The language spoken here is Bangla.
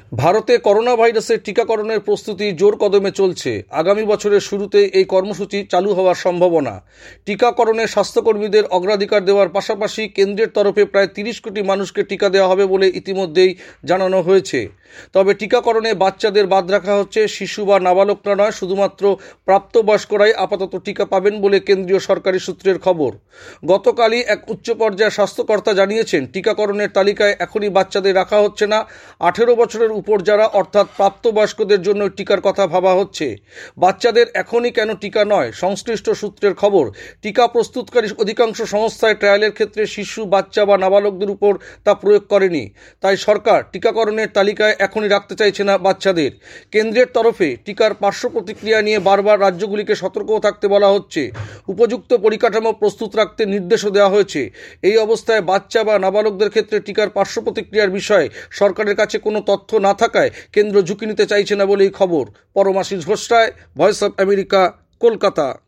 ভারতে করোনা ভাইরাসের টিকাকরণের প্রস্তুতি জোর কদমে চলছে। আগামী বছরের শুরুতে এই কর্মসূচি চালু হওয়ার সম্ভাবনা। টিকাকরণে স্বাস্থ্যকর্মীদের অগ্রাধিকার দেওয়ার পাশাপাশি কেন্দ্রের তরফে প্রায় 30 কোটি মানুষকে টিকা দেওয়া হবে বলে ইতিমধ্যেই জানানো হয়েছে। তবে টিকাকরণে বাচ্চাদের বাদ রাখা হচ্ছে। শিশু বা নাবালকরা নয়, শুধুমাত্র প্রাপ্তবয়স্করাই আপাতত টিকা পাবেন বলে কেন্দ্রীয় সরকারি সূত্রের খবর। গতকালই এক উচ্চ পর্যায়ের স্বাস্থ্যকর্তা জানিয়েছেন, টিকাকরণের তালিকায় এখনই বাচ্চাদের রাখা হচ্ছে না। 18 বছরের উপর যারা, অর্থাৎ প্রাপ্তবয়স্কদের জন্য টিকার কথা ভাবা হচ্ছে। বাচ্চাদের এখনই কেন টিকা নয়? সংশ্লিষ্ট সূত্রের খবর, টিকা প্রস্তুতকারী অধিকাংশ সংস্থায় ট্রায়ালের ক্ষেত্রে শিশু, বাচ্চা বা নাবালকদের উপর তা প্রয়োগ করেনি। তাই সরকার টিকাকরণের তালিকায় এখনই রাখতে চাইছে না বাচ্চাদের। কেন্দ্রের তরফে টিকার পার্শ্ব প্রতিক্রিয়া নিয়ে বারবার রাজ্যগুলিকে সতর্কও থাকতে বলা হচ্ছে। উপযুক্ত পরিকাঠামো প্রস্তুত রাখতে নির্দেশও দেওয়া হয়েছে। এই অবস্থায় বাচ্চা বা নাবালকদের ক্ষেত্রে টিকার পার্শ্ব প্রতিক্রিয়ার বিষয়ে সরকারের কাছে কোনো তথ্য না থাকায় কেন্দ্র ঝুঁকি নিতে চাইছে না বলেই খবর। Paramashis Ghosh Roy, voice of America, Kolkata.